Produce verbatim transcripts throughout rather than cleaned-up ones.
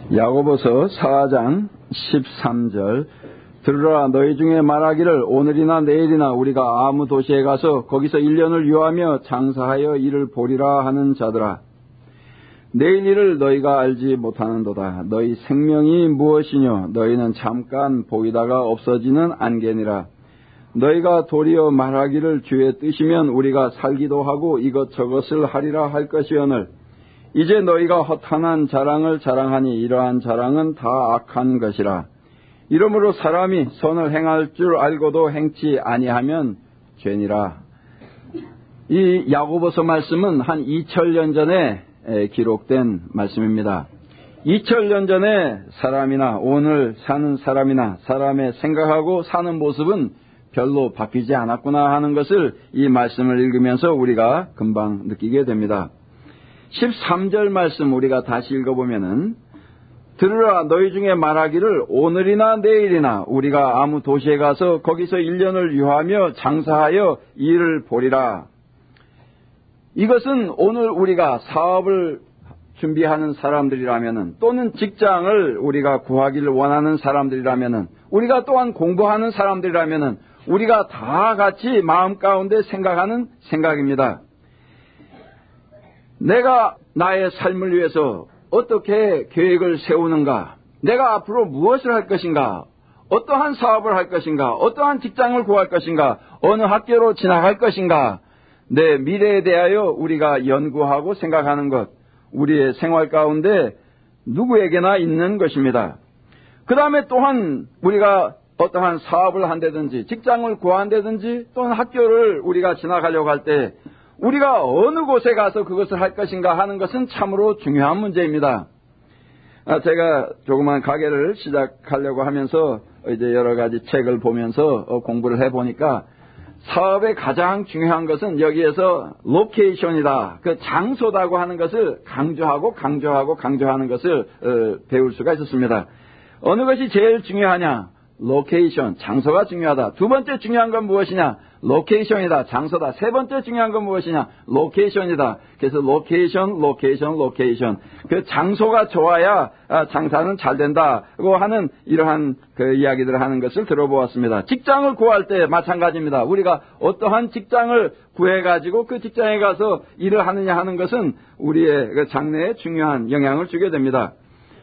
야고보서 사 장 십삼 절. 들으라, 너희 중에 말하기를 오늘이나 내일이나 우리가 아무 도시에 가서 거기서 일 년을 유하며 장사하여 이를 보리라 하는 자들아, 내일 일을 너희가 알지 못하는도다. 너희 생명이 무엇이뇨? 너희는 잠깐 보이다가 없어지는 안개니라. 너희가 도리어 말하기를 주의 뜻이면 우리가 살기도 하고 이것저것을 하리라 할 것이오늘, 이제 너희가 허탄한 자랑을 자랑하니 이러한 자랑은 다 악한 것이라. 이러므로 사람이 선을 행할 줄 알고도 행치 아니하면 죄니라. 이 야고보서 말씀은 한 이천 년 전에 기록된 말씀입니다. 이천 년 전에 사람이나 오늘 사는 사람이나 사람의 생각하고 사는 모습은 별로 바뀌지 않았구나 하는 것을 이 말씀을 읽으면서 우리가 금방 느끼게 됩니다. 십삼 절 말씀 우리가 다시 읽어보면은, 들으라, 너희 중에 말하기를 오늘이나 내일이나 우리가 아무 도시에 가서 거기서 일 년을 유하며 장사하여 일을 보리라. 이것은 오늘 우리가 사업을 준비하는 사람들이라면은, 또는 직장을 우리가 구하기를 원하는 사람들이라면은, 우리가 또한 공부하는 사람들이라면은 우리가 다 같이 마음 가운데 생각하는 생각입니다. 내가 나의 삶을 위해서 어떻게 계획을 세우는가? 내가 앞으로 무엇을 할 것인가? 어떠한 사업을 할 것인가? 어떠한 직장을 구할 것인가? 어느 학교로 진학할 것인가? 내 미래에 대하여 우리가 연구하고 생각하는 것, 우리의 생활 가운데 누구에게나 있는 것입니다. 그 다음에 또한 우리가 어떠한 사업을 한다든지 직장을 구한다든지 또는 학교를 우리가 진학하려고 할 때 우리가 어느 곳에 가서 그것을 할 것인가 하는 것은 참으로 중요한 문제입니다. 제가 조그만 가게를 시작하려고 하면서 이제 여러 가지 책을 보면서 공부를 해보니까 사업의 가장 중요한 것은 여기에서 로케이션이다, 그 장소다고 하는 것을 강조하고 강조하고 강조하는 것을 배울 수가 있었습니다. 어느 것이 제일 중요하냐? 로케이션, 장소가 중요하다. 두 번째 중요한 건 무엇이냐? 로케이션이다, 장소다. 세 번째 중요한 건 무엇이냐? 로케이션이다. 그래서 로케이션, 로케이션, 로케이션. 그 장소가 좋아야 장사는 잘 된다고 하는 이러한 그 이야기들을 하는 것을 들어보았습니다. 직장을 구할 때 마찬가지입니다. 우리가 어떠한 직장을 구해가지고 그 직장에 가서 일을 하느냐 하는 것은 우리의 그 장래에 중요한 영향을 주게 됩니다.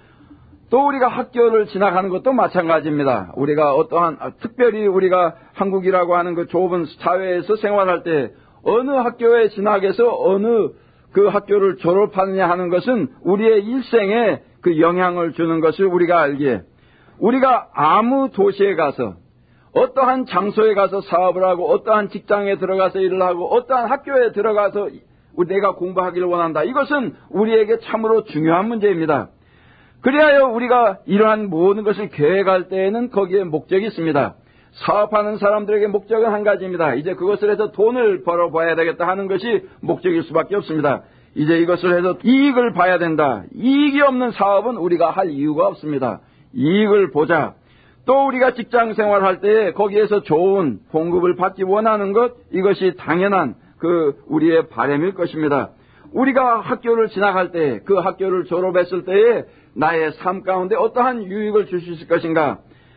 또 우리가 학교를 진학하는 것도 마찬가지입니다. 우리가 어떠한, 특별히 우리가 한국이라고 하는 그 좁은 사회에서 생활할 때 어느 학교에 진학해서 어느 그 학교를 졸업하느냐 하는 것은 우리의 일생에 그 영향을 주는 것을 우리가 알기에, 우리가 아무 도시에 가서 어떠한 장소에 가서 사업을 하고 어떠한 직장에 들어가서 일을 하고 어떠한 학교에 들어가서 내가 공부하기를 원한다. 이것은 우리에게 참으로 중요한 문제입니다. 그리하여 우리가 이러한 모든 것을 계획할 때에는 거기에 목적이 있습니다. 사업하는 사람들에게 목적은 한 가지입니다. 이제 그것을 해서 돈을 벌어봐야 되겠다 하는 것이 목적일 수밖에 없습니다. 이제 이것을 해서 이익을 봐야 된다. 이익이 없는 사업은 우리가 할 이유가 없습니다. 이익을 보자. 또 우리가 직장 생활할 때에 거기에서 좋은 봉급을 받기 원하는 것, 이것이 당연한 그 우리의 바람일 것입니다. 우리가 학교를 진학할 때, 그 학교를 졸업했을 때에 나의 삶 가운데 어떠한 유익을 줄 수 있을 것인가?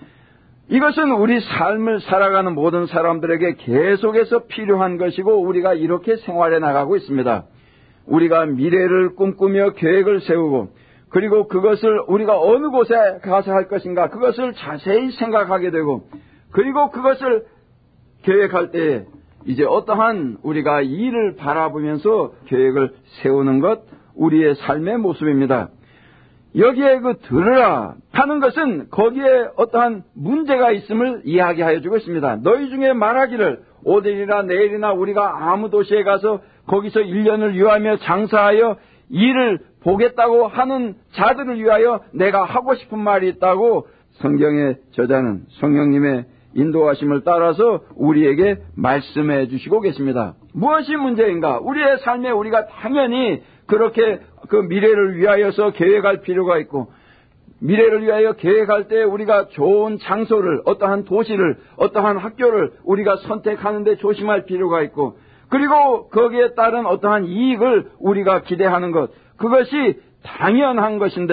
이것은 우리 삶을 살아가는 모든 사람들에게 계속해서 필요한 것이고 우리가 이렇게 생활해 나가고 있습니다. 우리가 미래를 꿈꾸며 계획을 세우고 그리고 그것을 우리가 어느 곳에 가서 할 것인가 그것을 자세히 생각하게 되고 그리고 그것을 계획할 때 이제 어떠한 우리가 일을 바라보면서 계획을 세우는 것, 우리의 삶의 모습입니다. 여기에 그 들으라 하는 것은 거기에 어떠한 문제가 있음을 이야기하여 주고 있습니다. 너희 중에 말하기를 오늘이나 내일이나 우리가 아무 도시에 가서 거기서 일 년을 유하며 장사하여 일을 보겠다고 하는 자들을 위하여 내가 하고 싶은 말이 있다고 성경의 저자는 성령님의 인도하심을 따라서 우리에게 말씀해 주시고 계십니다. 무엇이 문제인가? 우리의 삶에 우리가 당연히 그렇게 그 미래를 위하여서 계획할 필요가 있고 미래를 위하여 계획할 때 우리가 좋은 장소를, 어떠한 도시를, 어떠한 학교를 우리가 선택하는데 조심할 필요가 있고 그리고 거기에 따른 어떠한 이익을 우리가 기대하는 것, 그것이 당연한 것인데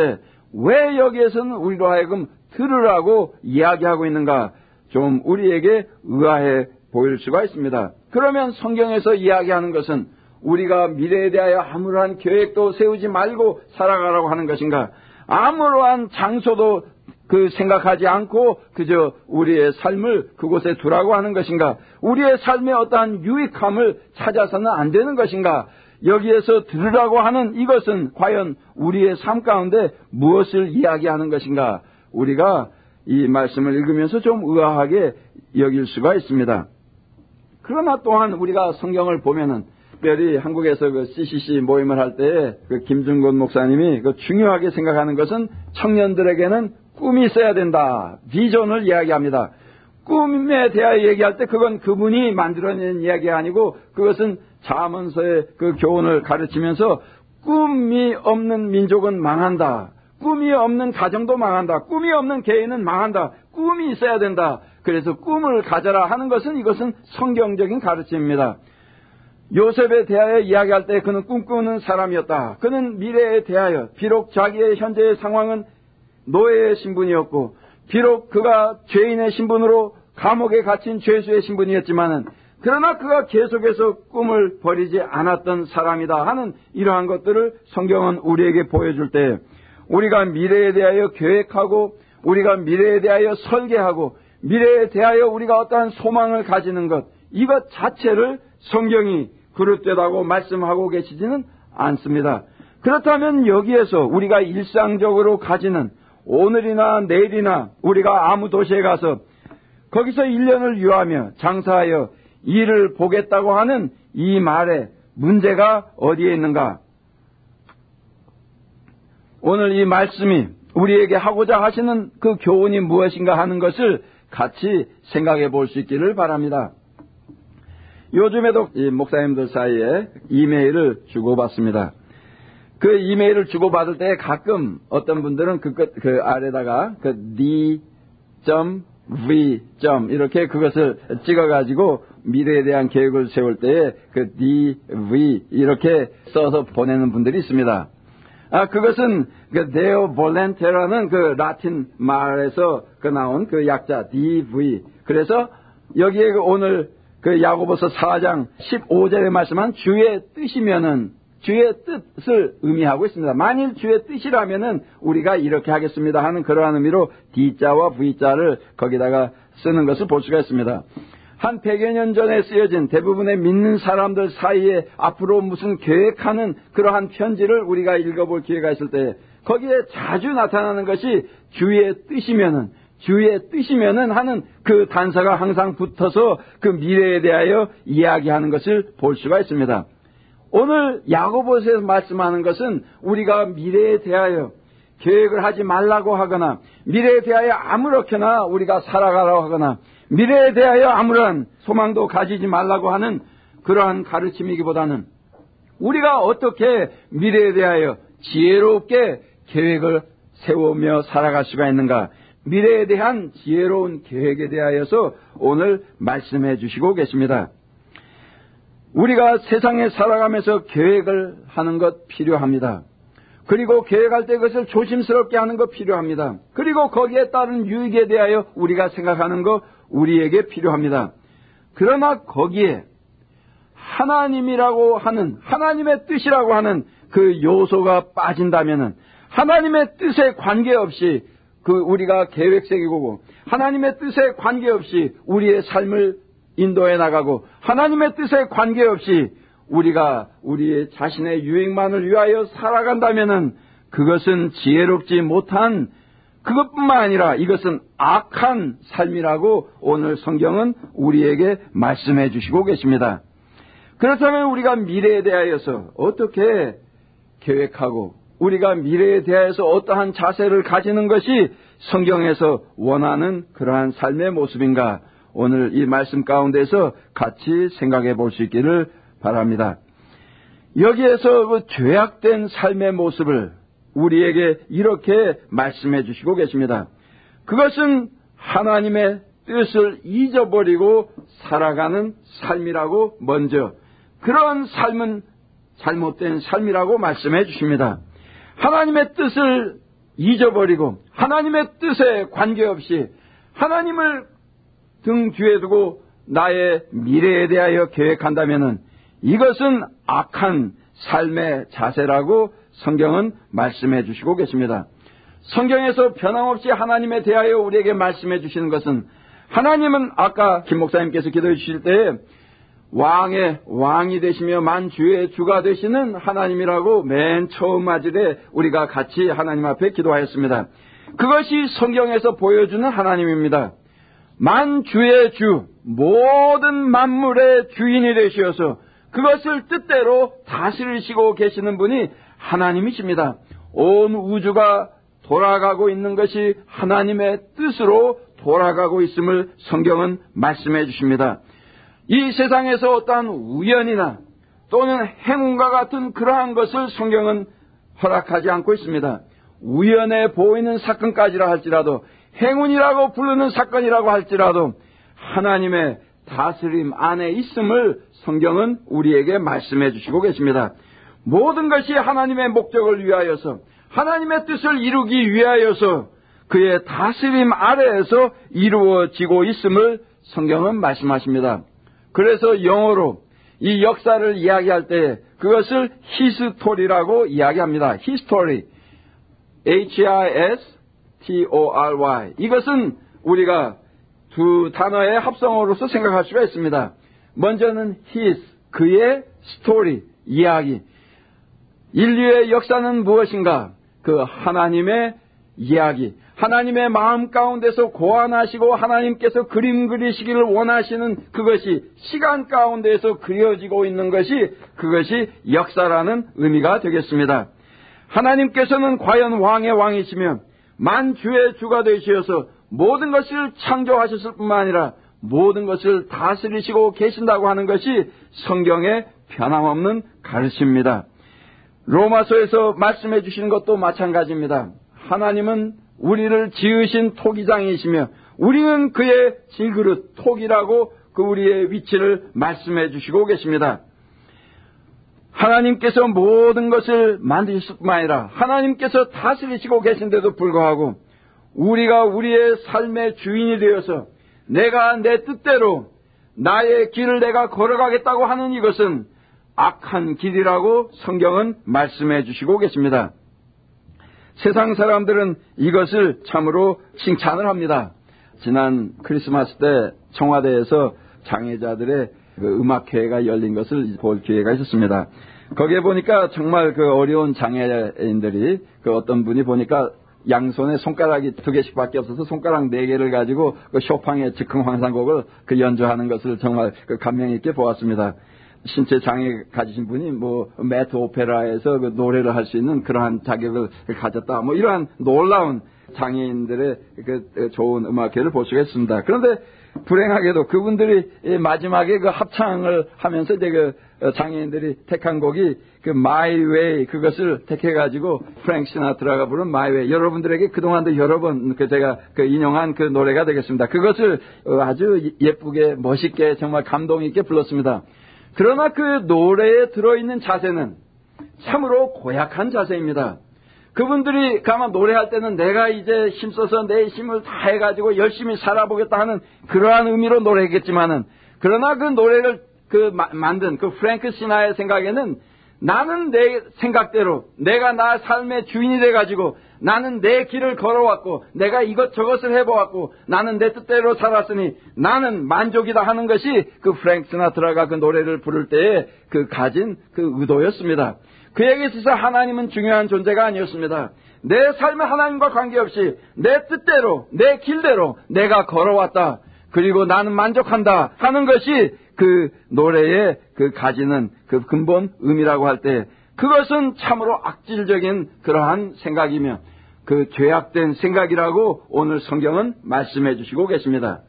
왜 여기에서는 우리로 하여금 들으라고 이야기하고 있는가? 좀 우리에게 의아해 보일 수가 있습니다. 그러면 성경에서 이야기하는 것은 우리가 미래에 대하여 아무러한 계획도 세우지 말고 살아가라고 하는 것인가? 아무러한 장소도 그 생각하지 않고 그저 우리의 삶을 그곳에 두라고 하는 것인가? 우리의 삶에 어떠한 유익함을 찾아서는 안 되는 것인가? 여기에서 들으라고 하는 이것은 과연 우리의 삶 가운데 무엇을 이야기하는 것인가? 우리가 이 말씀을 읽으면서 좀 의아하게 여길 수가 있습니다. 그러나 또한 우리가 성경을 보면은 특별히 한국에서 그 씨씨씨 모임을 할 때 그 김준곤 목사님이 그 중요하게 생각하는 것은 청년들에게는 꿈이 있어야 된다. 비전을 이야기합니다. 꿈에 대하여 얘기할 때 그건 그분이 만들어낸 이야기가 아니고 그것은 잠언서의 그 교훈을 가르치면서 꿈이 없는 민족은 망한다. 꿈이 없는 가정도 망한다. 꿈이 없는 개인은 망한다. 꿈이 있어야 된다. 그래서 꿈을 가져라 하는 것은 이것은 성경적인 가르침입니다. 요셉에 대하여 이야기할 때 그는 꿈꾸는 사람이었다. 그는 미래에 대하여 비록 자기의 현재의 상황은 노예의 신분이었고 비록 그가 죄인의 신분으로 감옥에 갇힌 죄수의 신분이었지만은 그러나 그가 계속해서 꿈을 버리지 않았던 사람이다 하는 이러한 것들을 성경은 우리에게 보여줄 때 우리가 미래에 대하여 계획하고 우리가 미래에 대하여 설계하고 미래에 대하여 우리가 어떠한 소망을 가지는 것 이것 자체를 성경이 그릇되다고 말씀하고 계시지는 않습니다. 그렇다면 여기에서 우리가 일상적으로 가지는 오늘이나 내일이나 우리가 아무 도시에 가서 거기서 일 년을 유하며 장사하여 일을 보겠다고 하는 이 말에 문제가 어디에 있는가? 오늘 이 말씀이 우리에게 하고자 하시는 그 교훈이 무엇인가 하는 것을 같이 생각해 볼 수 있기를 바랍니다. 요즘에도 이 목사님들 사이에 이메일을 주고받습니다. 그 이메일을 주고받을 때 가끔 어떤 분들은 그, 그 아래다가 그 D.V. 이렇게 그것을 찍어가지고 미래에 대한 계획을 세울 때에 그 디.브이 이렇게 써서 보내는 분들이 있습니다. 아, 그것은 그 Deo Volente라는 그 라틴 말에서 그 나온 그 약자 디.브이. 그래서 여기에 그 오늘 그 야고보서 사 장 십오 절에 말씀한 주의 뜻이면은 주의 뜻을 의미하고 있습니다. 만일 주의 뜻이라면은 우리가 이렇게 하겠습니다 하는 그러한 의미로 D자와 V자를 거기다가 쓰는 것을 볼 수가 있습니다. 한 백여 년 전에 쓰여진 대부분의 믿는 사람들 사이에 앞으로 무슨 계획하는 그러한 편지를 우리가 읽어볼 기회가 있을 때 거기에 자주 나타나는 것이 주의 뜻이면은 주의 뜻이면은 하는 그 단서가 항상 붙어서 그 미래에 대하여 이야기하는 것을 볼 수가 있습니다. 오늘 야고보서에서 말씀하는 것은 우리가 미래에 대하여 계획을 하지 말라고 하거나 미래에 대하여 아무렇게나 우리가 살아가라고 하거나 미래에 대하여 아무런 소망도 가지지 말라고 하는 그러한 가르침이기보다는 우리가 어떻게 미래에 대하여 지혜롭게 계획을 세우며 살아갈 수가 있는가, 미래에 대한 지혜로운 계획에 대하여서 오늘 말씀해 주시고 계십니다. 우리가 세상에 살아가면서 계획을 하는 것 필요합니다. 그리고 계획할 때 그것을 조심스럽게 하는 것 필요합니다. 그리고 거기에 따른 유익에 대하여 우리가 생각하는 것 우리에게 필요합니다. 그러나 거기에 하나님이라고 하는, 하나님의 뜻이라고 하는 그 요소가 빠진다면은 하나님의 뜻에 관계없이 그 우리가 계획 세우고 하나님의 뜻에 관계없이 우리의 삶을 인도해 나가고 하나님의 뜻에 관계없이 우리가 우리의 자신의 유익만을 위하여 살아간다면은 그것은 지혜롭지 못한, 그것뿐만 아니라 이것은 악한 삶이라고 오늘 성경은 우리에게 말씀해 주시고 계십니다. 그렇다면 우리가 미래에 대하여서 어떻게 계획하고 우리가 미래에 대하여서 어떠한 자세를 가지는 것이 성경에서 원하는 그러한 삶의 모습인가, 오늘 이 말씀 가운데서 같이 생각해 볼 수 있기를 바랍니다. 여기에서 그 죄악된 삶의 모습을 우리에게 이렇게 말씀해 주시고 계십니다. 그것은 하나님의 뜻을 잊어버리고 살아가는 삶이라고, 먼저 그런 삶은 잘못된 삶이라고 말씀해 주십니다. 하나님의 뜻을 잊어버리고 하나님의 뜻에 관계없이 하나님을 등 뒤에 두고 나의 미래에 대하여 계획한다면 이것은 악한 삶의 자세라고 성경은 말씀해 주시고 계십니다. 성경에서 변함없이 하나님에 대하여 우리에게 말씀해 주시는 것은, 하나님은 아까 김 목사님께서 기도해 주실 때에 왕의 왕이 되시며 만주의 주가 되시는 하나님이라고 맨 처음 맞이에 우리가 같이 하나님 앞에 기도하였습니다. 그것이 성경에서 보여주는 하나님입니다. 만주의 주, 모든 만물의 주인이 되시어서 그것을 뜻대로 다스리시고 계시는 분이 하나님이십니다. 온 우주가 돌아가고 있는 것이 하나님의 뜻으로 돌아가고 있음을 성경은 말씀해 주십니다. 이 세상에서 어떠한 우연이나 또는 행운과 같은 그러한 것을 성경은 허락하지 않고 있습니다. 우연해 보이는 사건까지라 할지라도, 행운이라고 부르는 사건이라고 할지라도 하나님의 다스림 안에 있음을 성경은 우리에게 말씀해 주시고 계십니다. 모든 것이 하나님의 목적을 위하여서, 하나님의 뜻을 이루기 위하여서 그의 다스림 아래에서 이루어지고 있음을 성경은 말씀하십니다. 그래서 영어로 이 역사를 이야기할 때 그것을 히스토리라고 이야기합니다. 히스토리, 에이치 아이 에스 티 오 알 와이. 이것은 우리가 두 단어의 합성어로서 생각할 수가 있습니다. 먼저는 his, 그의 스토리, 이야기. 인류의 역사는 무엇인가? 그 하나님의 이야기, 하나님의 마음 가운데서 고안하시고 하나님께서 그림 그리시기를 원하시는 그것이 시간 가운데에서 그려지고 있는 것이, 그것이 역사라는 의미가 되겠습니다. 하나님께서는 과연 왕의 왕이시며 만주의 주가 되시어서 모든 것을 창조하셨을 뿐만 아니라 모든 것을 다스리시고 계신다고 하는 것이 성경의 변함없는 가르침입니다. 로마서에서 말씀해 주시는 것도 마찬가지입니다. 하나님은 우리를 지으신 토기장이시며 우리는 그의 질그릇, 톡이라고 그 우리의 위치를 말씀해 주시고 계십니다. 하나님께서 모든 것을 만드실 뿐만 아니라 하나님께서 다스리시고 계신데도 불구하고 우리가 우리의 삶의 주인이 되어서 내가 내 뜻대로 나의 길을 내가 걸어가겠다고 하는 이것은 악한 길이라고 성경은 말씀해 주시고 계십니다. 세상 사람들은 이것을 참으로 칭찬을 합니다. 지난 크리스마스 때 청와대에서 장애자들의 그 음악회가 열린 것을 볼 기회가 있었습니다. 거기에 보니까 정말 그 어려운 장애인들이, 그 어떤 분이 보니까 양손에 손가락이 두 개씩밖에 없어서 손가락 네 개를 가지고 그 쇼팽의 즉흥황상곡을 그 연주하는 것을 정말 그 감명 있게 보았습니다. 신체 장애 가지신 분이 뭐 매트 오페라에서 그 노래를 할 수 있는 그러한 자격을 가졌다, 뭐 이러한 놀라운 장애인들의 그 좋은 음악회를 볼 수가 있습니다. 그런데 불행하게도 그분들이 마지막에 그 합창을 하면서 이제 그 장애인들이 택한 곡이 그 My Way, 그것을 택해가지고 프랭크 시나트라가 부른 My Way. 여러분들에게 그동안도 여러 번 그 제가 그 인용한 그 노래가 되겠습니다. 그것을 아주 예쁘게 멋있게 정말 감동 있게 불렀습니다. 그러나 그 노래에 들어있는 자세는 참으로 고약한 자세입니다. 그분들이 아마 노래할 때는 내가 이제 힘써서 내 힘을 다 해가지고 열심히 살아보겠다 하는 그러한 의미로 노래했겠지만은, 그러나 그 노래를 그 마, 만든 그 프랭크 시나의 생각에는 나는 내 생각대로 내가 나 삶의 주인이 돼가지고 나는 내 길을 걸어왔고 내가 이것저것을 해보았고 나는 내 뜻대로 살았으니 나는 만족이다 하는 것이 그 프랭크 시나트라가 그 노래를 부를 때에 그 가진 그 의도였습니다. 그에게 있어서 하나님은 중요한 존재가 아니었습니다. 내 삶의 하나님과 관계없이 내 뜻대로 내 길대로 내가 걸어왔다, 그리고 나는 만족한다 하는 것이 그 노래의 그 가지는 그 근본 의미라고 할 때, 그것은 참으로 악질적인 그러한 생각이며 그 죄악된 생각이라고 오늘 성경은 말씀해 주시고 계십니다.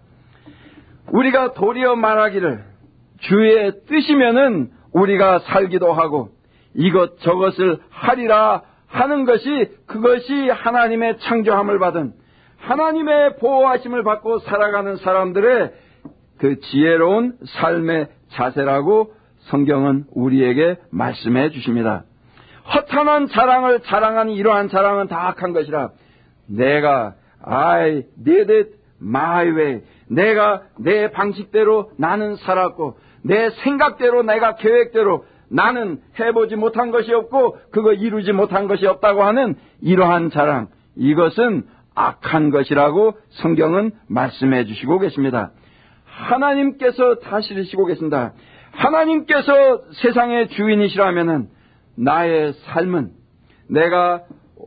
우리가 도리어 말하기를 주의 뜻이면은 우리가 살기도 하고 이것 저것을 하리라 하는 것이, 그것이 하나님의 창조함을 받은 하나님의 보호하심을 받고 살아가는 사람들의 그 지혜로운 삶의 자세라고 성경은 우리에게 말씀해 주십니다. 허탄한 자랑을 자랑하는 이러한 자랑은 다 악한 것이라. 내가 I did it my way. 내가 내 방식대로 나는 살았고 내 생각대로 내가 계획대로 나는 해보지 못한 것이 없고 그거 이루지 못한 것이 없다고 하는 이러한 자랑, 이것은 악한 것이라고 성경은 말씀해 주시고 계십니다. 하나님께서 다스리시고 계신다. 하나님께서 세상의 주인이시라면은 나의 삶은 내가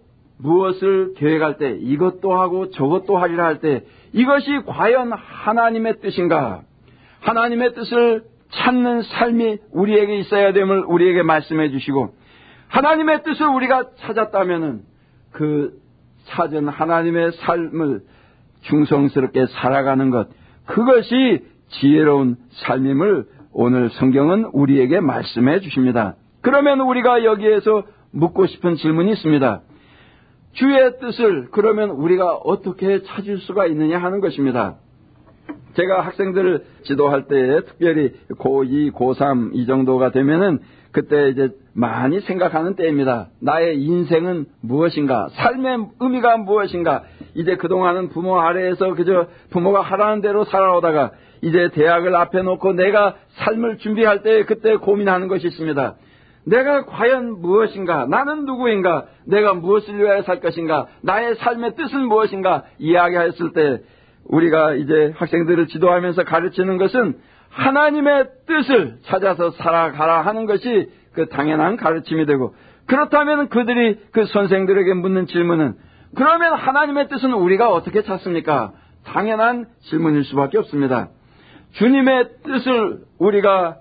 무엇을 계획할 때 이것도 하고 저것도 하리라 할 때 이것이 과연 하나님의 뜻인가? 하나님의 뜻을 찾는 삶이 우리에게 있어야 됨을 우리에게 말씀해 주시고, 하나님의 뜻을 우리가 찾았다면은 그 찾은 하나님의 삶을 충성스럽게 살아가는 것, 그것이 지혜로운 삶임을 오늘 성경은 우리에게 말씀해 주십니다. 그러면 우리가 여기에서 묻고 싶은 질문이 있습니다. 주의 뜻을 그러면 우리가 어떻게 찾을 수가 있느냐 하는 것입니다. 제가 학생들을 지도할 때 특별히 고이, 고삼 이 정도가 되면은 그때 이제 많이 생각하는 때입니다. 나의 인생은 무엇인가? 삶의 의미가 무엇인가? 이제 그동안은 부모 아래에서 그저 부모가 하라는 대로 살아오다가 이제 대학을 앞에 놓고 내가 삶을 준비할 때 그때 고민하는 것이 있습니다. 내가 과연 무엇인가? 나는 누구인가? 내가 무엇을 위하여 살 것인가? 나의 삶의 뜻은 무엇인가? 이야기했을 때 우리가 이제 학생들을 지도하면서 가르치는 것은 하나님의 뜻을 찾아서 살아가라 하는 것이 그 당연한 가르침이 되고, 그렇다면 그들이 그 선생들에게 묻는 질문은 그러면 하나님의 뜻은 우리가 어떻게 찾습니까? 당연한 질문일 수밖에 없습니다. 주님의 뜻을 우리가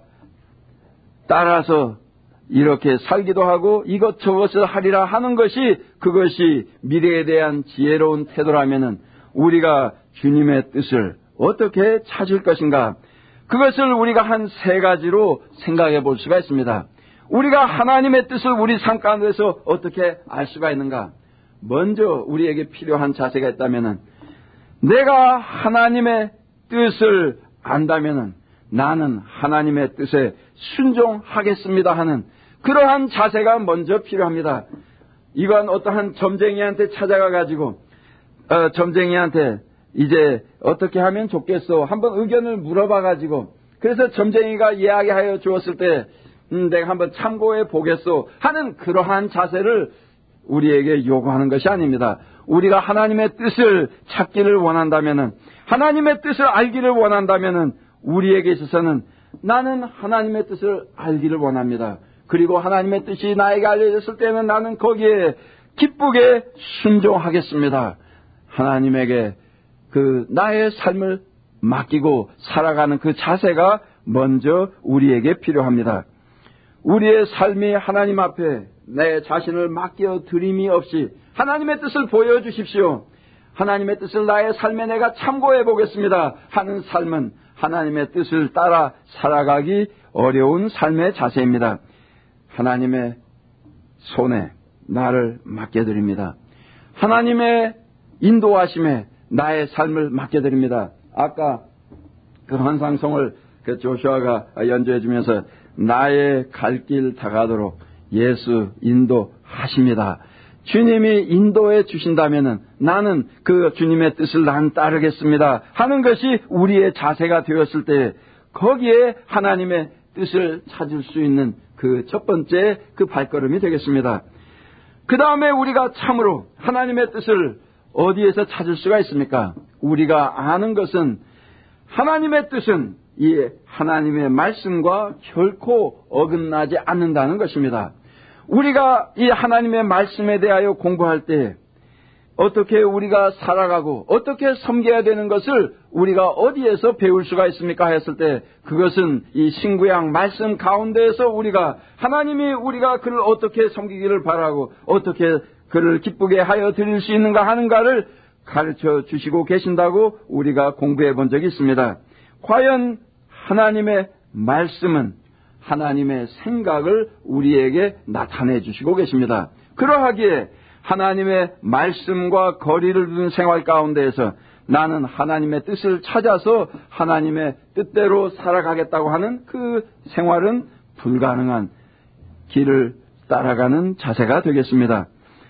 따라서 이렇게 살기도 하고 이것저것을 하리라 하는 것이 그것이 미래에 대한 지혜로운 태도라면은 우리가 주님의 뜻을 어떻게 찾을 것인가? 그것을 우리가 한 세 가지로 생각해 볼 수가 있습니다. 우리가 하나님의 뜻을 우리 삶 가운데서 어떻게 알 수가 있는가? 먼저 우리에게 필요한 자세가 있다면은 내가 하나님의 뜻을 안다면은 나는 하나님의 뜻에 순종하겠습니다 하는 그러한 자세가 먼저 필요합니다. 이건 어떠한 점쟁이한테 찾아가 가지고 어, 점쟁이한테 이제 어떻게 하면 좋겠어? 한번 의견을 물어봐 가지고 그래서 점쟁이가 이야기하여 주었을 때 음, 내가 한번 참고해 보겠소 하는 그러한 자세를 우리에게 요구하는 것이 아닙니다. 우리가 하나님의 뜻을 찾기를 원한다면은, 하나님의 뜻을 알기를 원한다면은 우리에게 있어서는 나는 하나님의 뜻을 알기를 원합니다. 그리고 하나님의 뜻이 나에게 알려졌을 때는 나는 거기에 기쁘게 순종하겠습니다. 하나님에게 그 나의 삶을 맡기고 살아가는 그 자세가 먼저 우리에게 필요합니다. 우리의 삶이 하나님 앞에 내 자신을 맡겨 드림이 없이 하나님의 뜻을 보여주십시오. 하나님의 뜻을 나의 삶에 내가 참고해 보겠습니다 하는 삶은 하나님의 뜻을 따라 살아가기 어려운 삶의 자세입니다. 하나님의 손에 나를 맡겨드립니다. 하나님의 인도하심에 나의 삶을 맡겨드립니다. 아까 그 환상송을 그 조슈아가 연주해주면서 나의 갈 길 다가도록 예수 인도하십니다. 주님이 인도해 주신다면은 나는 그 주님의 뜻을 난 따르겠습니다 하는 것이 우리의 자세가 되었을 때 거기에 하나님의 뜻을 찾을 수 있는 그 첫 번째 그 발걸음이 되겠습니다. 그 다음에 우리가 참으로 하나님의 뜻을 어디에서 찾을 수가 있습니까? 우리가 아는 것은 하나님의 뜻은 이 하나님의 말씀과 결코 어긋나지 않는다는 것입니다. 우리가 이 하나님의 말씀에 대하여 공부할 때 어떻게 우리가 살아가고 어떻게 섬겨야 되는 것을 우리가 어디에서 배울 수가 있습니까 했을 때 그것은 이 신구약 말씀 가운데에서 우리가 하나님이 우리가 그를 어떻게 섬기기를 바라고 어떻게 그를 기쁘게 하여 드릴 수 있는가 하는가를 가르쳐 주시고 계신다고 우리가 공부해 본 적이 있습니다. 과연 하나님의 말씀은 하나님의 생각을 우리에게 나타내 주시고 계십니다. 그러하기에 하나님의 말씀과 거리를 두는 생활 가운데에서 나는 하나님의 뜻을 찾아서 하나님의 뜻대로 살아가겠다고 하는 그 생활은 불가능한 길을 따라가는 자세가 되겠습니다.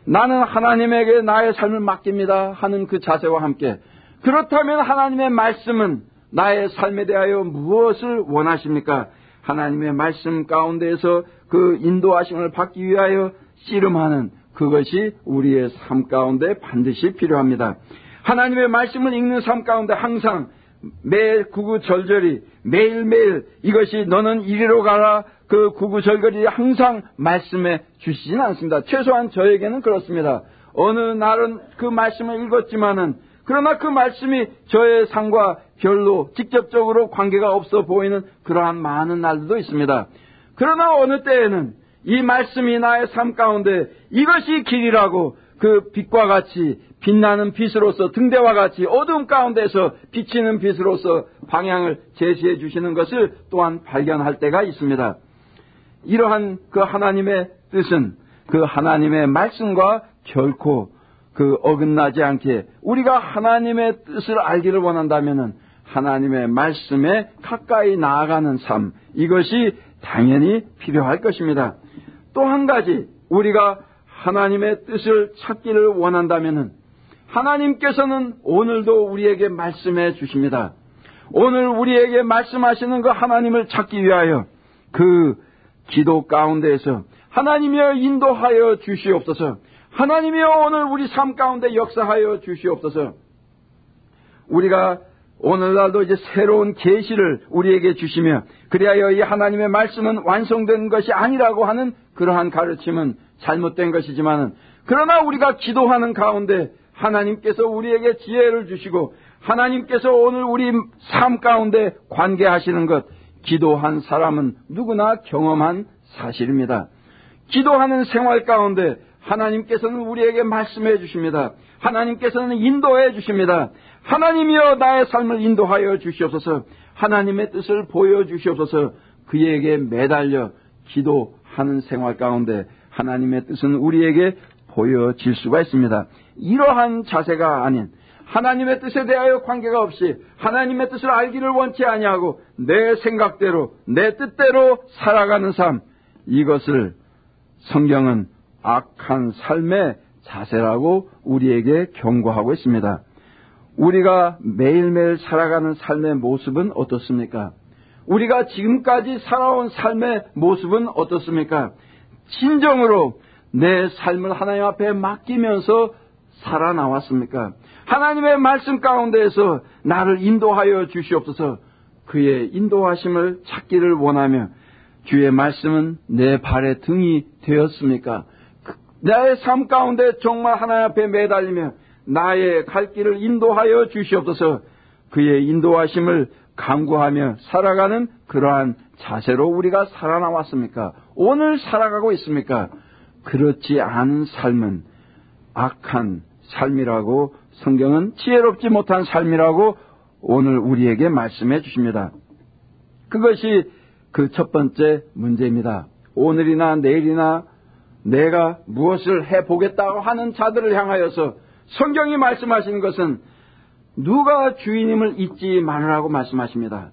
나는 하나님에게 나의 삶을 맡깁니다 하는 그 자세와 함께, 그렇다면 하나님의 말씀은 나의 삶에 대하여 무엇을 원하십니까? 하나님의 말씀 가운데에서 그 인도하심을 받기 위하여 씨름하는 그것이 우리의 삶 가운데 반드시 필요합니다. 하나님의 말씀을 읽는 삶 가운데 항상 매일 구구절절히 매일매일 이것이 너는 이리로 가라, 그 구구절절히 항상 말씀해 주시진 않습니다. 최소한 저에게는 그렇습니다. 어느 날은 그 말씀을 읽었지만은 그러나 그 말씀이 저의 삶과 별로 직접적으로 관계가 없어 보이는 그러한 많은 날들도 있습니다. 그러나 어느 때에는 이 말씀이 나의 삶 가운데 이것이 길이라고 그 빛과 같이 빛나는 빛으로서 등대와 같이 어두움 가운데서 비치는 빛으로서 방향을 제시해 주시는 것을 또한 발견할 때가 있습니다. 이러한 그 하나님의 뜻은 그 하나님의 말씀과 결코 그 어긋나지 않게 우리가 하나님의 뜻을 알기를 원한다면은 하나님의 말씀에 가까이 나아가는 삶, 이것이 당연히 필요할 것입니다. 또 한 가지, 우리가 하나님의 뜻을 찾기를 원한다면은 하나님께서는 오늘도 우리에게 말씀해 주십니다. 오늘 우리에게 말씀하시는 그 하나님을 찾기 위하여 그 기도 가운데에서 하나님이여 인도하여 주시옵소서, 하나님이여 오늘 우리 삶 가운데 역사하여 주시옵소서. 우리가 오늘날도 이제 새로운 계시를 우리에게 주시며, 그리하여 이 하나님의 말씀은 완성된 것이 아니라고 하는 그러한 가르침은 잘못된 것이지만은, 그러나 우리가 기도하는 가운데 하나님께서 우리에게 지혜를 주시고 하나님께서 오늘 우리 삶 가운데 관계하시는 것, 기도한 사람은 누구나 경험한 사실입니다. 기도하는 생활 가운데 하나님께서는 우리에게 말씀해 주십니다. 하나님께서는 인도해 주십니다. 하나님이여 나의 삶을 인도하여 주시옵소서, 하나님의 뜻을 보여주시옵소서. 그에게 매달려 기도하는 생활 가운데 하나님의 뜻은 우리에게 보여질 수가 있습니다. 이러한 자세가 아닌, 하나님의 뜻에 대하여 관계가 없이 하나님의 뜻을 알기를 원치 아니하고 내 생각대로 내 뜻대로 살아가는 삶, 이것을 성경은 악한 삶의 자세라고 우리에게 경고하고 있습니다. 우리가 매일매일 살아가는 삶의 모습은 어떻습니까? 우리가 지금까지 살아온 삶의 모습은 어떻습니까? 진정으로 내 삶을 하나님 앞에 맡기면서 살아나왔습니까? 하나님의 말씀 가운데에서 나를 인도하여 주시옵소서. 그의 인도하심을 찾기를 원하며, 주의 말씀은 내 발의 등이 되었습니까? 나의 삶 가운데 정말 하나님 앞에 매달리며 나의 갈 길을 인도하여 주시옵소서. 그의 인도하심을 간구하며 살아가는 그러한 자세로 우리가 살아나왔습니까? 오늘 살아가고 있습니까? 그렇지 않은 삶은 악한 삶이라고, 성경은 지혜롭지 못한 삶이라고 오늘 우리에게 말씀해 주십니다. 그것이 그 첫 번째 문제입니다. 오늘이나 내일이나 내가 무엇을 해보겠다고 하는 자들을 향하여서 성경이 말씀하시는 것은 누가 주인임을 잊지 말으라고 말씀하십니다.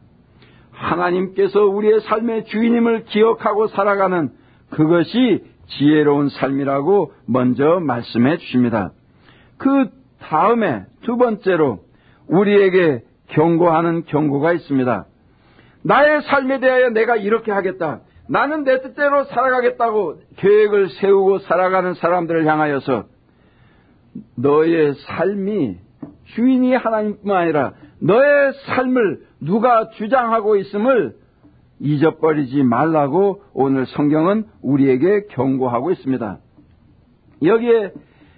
하나님께서 우리의 삶의 주인임을 기억하고 살아가는 그것이 지혜로운 삶이라고 먼저 말씀해 주십니다. 그 다음에 두 번째로 우리에게 경고하는 경고가 있습니다. 나의 삶에 대하여 내가 이렇게 하겠다, 나는 내 뜻대로 살아가겠다고 계획을 세우고 살아가는 사람들을 향하여서 너의 삶이 주인이 하나님뿐만 아니라 너의 삶을 누가 주장하고 있음을 잊어버리지 말라고 오늘 성경은 우리에게 경고하고 있습니다. 여기에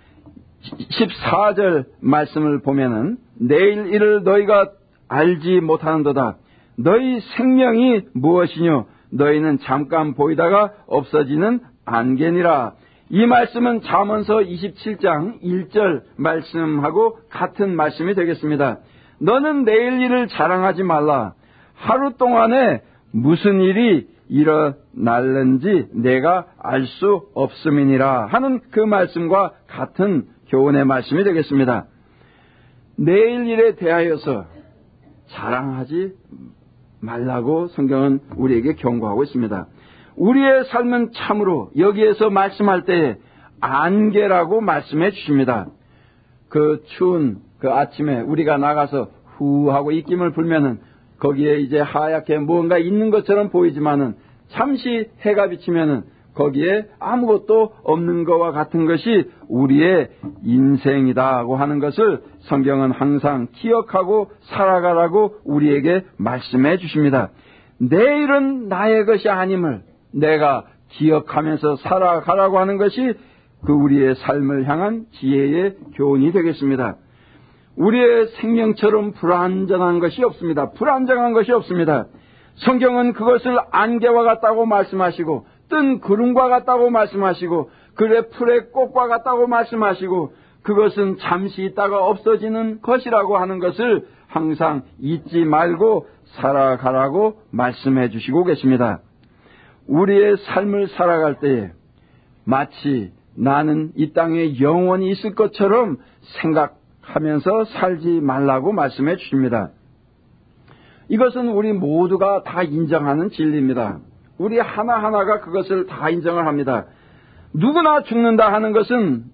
십사 절 말씀을 보면은 내일 일을 너희가 알지 못하는도다. 너희 생명이 무엇이뇨? 너희는 잠깐 보이다가 없어지는 안개니라. 이 말씀은 잠언서 이십칠 장 일 절 말씀하고 같은 말씀이 되겠습니다. 너는 내일 일을 자랑하지 말라. 하루 동안에 무슨 일이 일어날는지 내가 알 수 없음이니라 하는 그 말씀과 같은 교훈의 말씀이 되겠습니다. 내일 일에 대하여서 자랑하지 말라고 성경은 우리에게 경고하고 있습니다. 우리의 삶은 참으로 여기에서 말씀할 때에 안개라고 말씀해 주십니다. 그 추운 그 아침에 우리가 나가서 후 하고 입김을 불면은 거기에 이제 하얗게 무언가 있는 것처럼 보이지만은 잠시 해가 비치면은 거기에 아무것도 없는 것과 같은 것이 우리의 인생이다고 하는 것을 성경은 항상 기억하고 살아가라고 우리에게 말씀해 주십니다. 내일은 나의 것이 아님을 내가 기억하면서 살아가라고 하는 것이 그 우리의 삶을 향한 지혜의 교훈이 되겠습니다. 우리의 생명처럼 불안정한 것이 없습니다. 불안정한 것이 없습니다. 성경은 그것을 안개와 같다고 말씀하시고 뜬 구름과 같다고 말씀하시고 그래 풀의 꽃과 같다고 말씀하시고 그것은 잠시 있다가 없어지는 것이라고 하는 것을 항상 잊지 말고 살아가라고 말씀해 주시고 계십니다. 우리의 삶을 살아갈 때에 마치 나는 이 땅에 영원히 있을 것처럼 생각하면서 살지 말라고 말씀해 주십니다. 이것은 우리 모두가 다 인정하는 진리입니다. 우리 하나하나가 그것을 다 인정을 합니다. 누구나 죽는다 하는 것은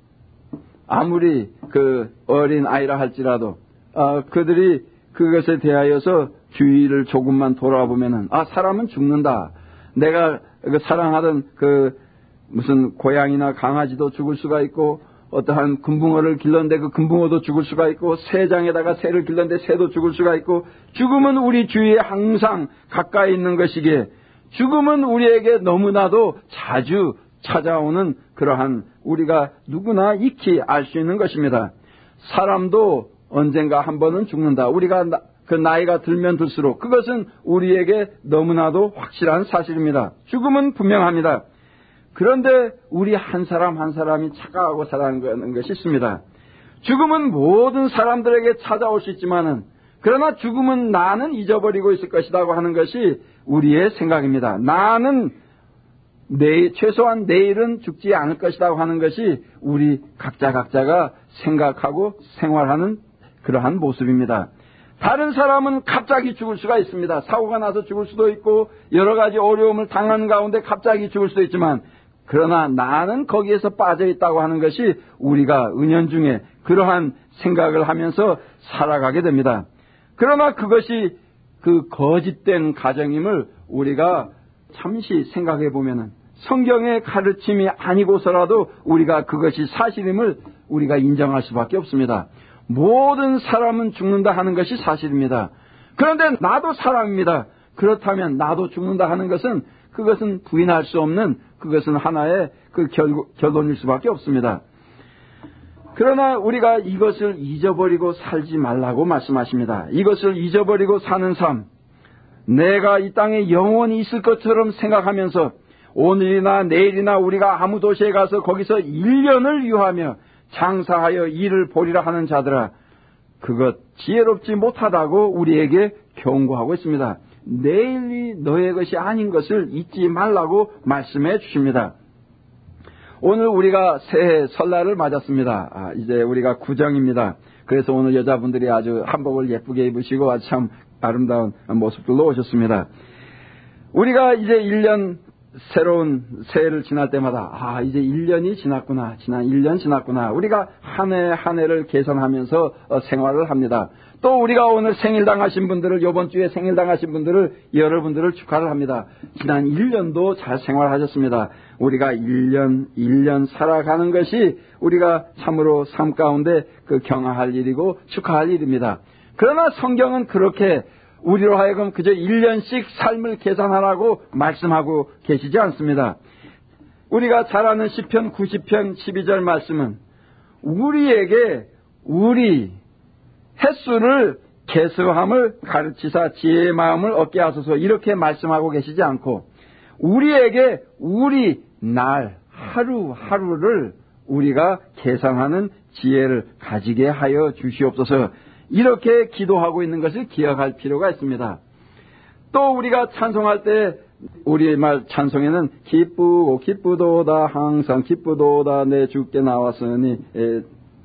아무리 그 어린 아이라 할지라도 어, 그들이 그것에 대하여서 주위를 조금만 돌아보면은 아 사람은 죽는다. 내가 그 사랑하던 그 무슨 고양이나 강아지도 죽을 수가 있고 어떠한 금붕어를 길렀는데 그 금붕어도 죽을 수가 있고 새장에다가 새를 길렀는데 새도 죽을 수가 있고 죽음은 우리 주위에 항상 가까이 있는 것이기에 죽음은 우리에게 너무나도 자주 찾아오는 그러한 우리가 누구나 익히 알 수 있는 것입니다. 사람도 언젠가 한 번은 죽는다. 우리가 나, 그 나이가 들면 들수록 그것은 우리에게 너무나도 확실한 사실입니다. 죽음은 분명합니다. 그런데 우리 한 사람 한 사람이 착각하고 살아가는 것이 있습니다. 죽음은 모든 사람들에게 찾아올 수 있지만은 그러나 죽음은 나는 잊어버리고 있을 것이라고 하는 것이 우리의 생각입니다. 나는 내일, 최소한 내일은 죽지 않을 것이라고 하는 것이 우리 각자 각자가 생각하고 생활하는 그러한 모습입니다. 다른 사람은 갑자기 죽을 수가 있습니다. 사고가 나서 죽을 수도 있고 여러 가지 어려움을 당하는 가운데 갑자기 죽을 수도 있지만 그러나 나는 거기에서 빠져 있다고 하는 것이 우리가 은연중에 그러한 생각을 하면서 살아가게 됩니다. 그러나 그것이 그 거짓된 가정임을 우리가 잠시 생각해 보면은 성경의 가르침이 아니고서라도 우리가 그것이 사실임을 우리가 인정할 수밖에 없습니다. 모든 사람은 죽는다 하는 것이 사실입니다. 그런데 나도 사람입니다. 그렇다면 나도 죽는다 하는 것은 그것은 부인할 수 없는 그것은 하나의 그 결, 결론일 수밖에 없습니다. 그러나 우리가 이것을 잊어버리고 살지 말라고 말씀하십니다. 이것을 잊어버리고 사는 삶, 내가 이 땅에 영원히 있을 것처럼 생각하면서 오늘이나 내일이나 우리가 아무 도시에 가서 거기서 일 년을 유하며 장사하여 일을 보리라 하는 자들아, 그것 지혜롭지 못하다고 우리에게 경고하고 있습니다. 내일이 너의 것이 아닌 것을 잊지 말라고 말씀해 주십니다. 오늘 우리가 새해 설날을 맞았습니다. 아, 이제 우리가 구정입니다. 그래서 오늘 여자분들이 아주 한복을 예쁘게 입으시고 아주 참 아름다운 모습들로 오셨습니다. 우리가 이제 일 년 새로운 새해를 지날 때마다 아 이제 일 년이 지났구나, 지난 일 년 지났구나. 우리가 한 해 한 해를 계산하면서 어, 생활을 합니다. 또 우리가 오늘 생일당하신 분들을, 이번 주에 생일당하신 분들을, 여러분들을 축하를 합니다. 지난 일 년도 잘 생활하셨습니다. 우리가 일 년 일 년 살아가는 것이 우리가 참으로 삶 가운데 그 경화할 일이고 축하할 일입니다. 그러나 성경은 그렇게 우리로 하여금 그저 일 년씩 삶을 계산하라고 말씀하고 계시지 않습니다. 우리가 잘 아는 시편 구십 편 십이 절 말씀은 우리에게 우리 횟수를 계수함을 가르치사 지혜의 마음을 얻게 하소서, 이렇게 말씀하고 계시지 않고 우리에게 우리 날 하루하루를 우리가 계산하는 지혜를 가지게 하여 주시옵소서, 이렇게 기도하고 있는 것을 기억할 필요가 있습니다. 또 우리가 찬송할 때 우리말 찬송에는 기쁘고 기쁘도다 항상 기쁘도다 내 주께 나왔으니 에,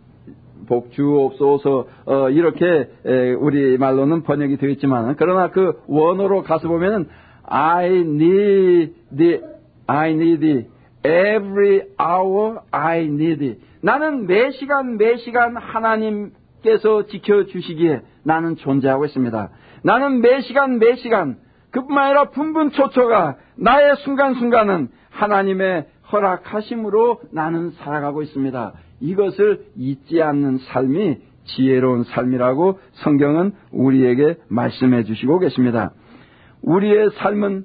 복 주옵소서 어, 이렇게 에, 우리말로는 번역이 되어 있지만 그러나 그 원어로 가서 보면은 I need the, I need the, Every hour I need. 나는 매 시간 매 시간 하나님께서 지켜주시기에 나는 존재하고 있습니다. 나는 매 시간 매 시간 그뿐만 아니라 분분초초가 나의 순간순간은 하나님의 허락하심으로 나는 살아가고 있습니다. 이것을 잊지 않는 삶이 지혜로운 삶이라고 성경은 우리에게 말씀해 주시고 계십니다. 우리의 삶은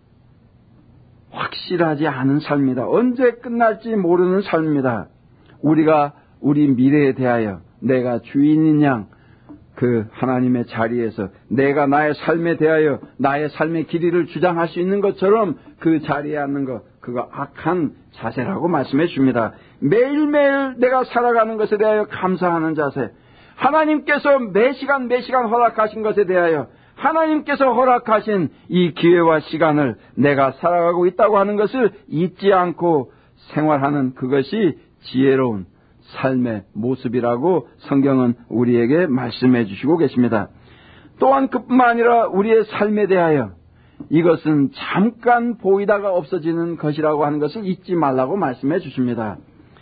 확실하지 않은 삶입니다. 언제 끝날지 모르는 삶입니다. 우리가 우리 미래에 대하여 내가 주인인 양 그 하나님의 자리에서 내가 나의 삶에 대하여 나의 삶의 길이를 주장할 수 있는 것처럼 그 자리에 앉는 것, 그거 악한 자세라고 말씀해 줍니다. 매일매일 내가 살아가는 것에 대하여 감사하는 자세, 하나님께서 매 시간 매 시간 허락하신 것에 대하여 하나님께서 허락하신 이 기회와 시간을 내가 살아가고 있다고 하는 것을 잊지 않고 생활하는 그것이 지혜로운 삶의 모습이라고 성경은 우리에게 말씀해 주시고 계십니다. 또한 그뿐만 아니라 우리의 삶에 대하여 이것은 잠깐 보이다가 없어지는 것이라고 하는 것을 잊지 말라고 말씀해 주십니다.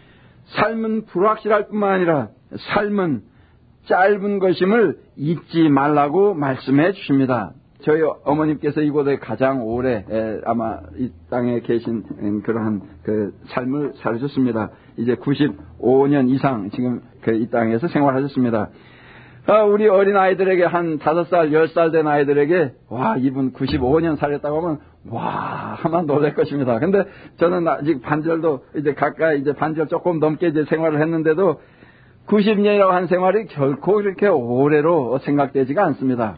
삶은 불확실할 뿐만 아니라 삶은 짧은 것임을 잊지 말라고 말씀해 주십니다. 저희 어머님께서 이곳에 가장 오래 아마 이 땅에 계신 그러한 그 삶을 살으셨습니다. 이제 구십오 년 이상 지금 그 이 땅에서 생활하셨습니다. 우리 어린 아이들에게 한 다섯 살, 열 살 된 아이들에게 와 이분 구십오 년 살았다고 하면 와 하면 놀랄 것입니다. 근데 저는 아직 반절도 이제 가까이 이제 반절 조금 넘게 이제 생활을 했는데도 구십 년이라고 한 생활이 결코 이렇게 오래로 생각되지가 않습니다.